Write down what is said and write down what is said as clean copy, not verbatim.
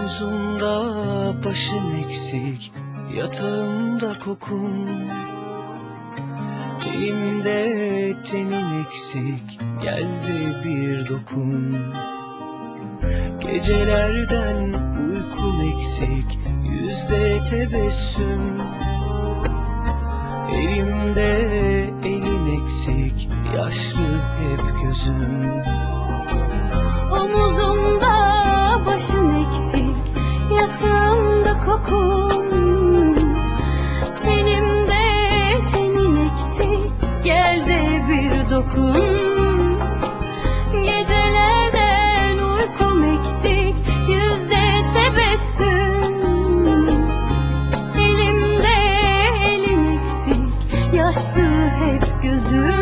Omuzumda başın eksik, yatağımda kokun. Elimde tenin eksik, gel de bir dokun. Gecelerden uykun eksik, yüzde tebessüm. Elimde elin eksik, yaşlı hep gözüm. Omuzumda başın eksik, yatağımda kokun. Tenimde tenin eksik, gel de bir dokun. Gecelerden uykum eksik, yüzde tebessüm. Elimde elin eksik, yaşlı hep gözüm.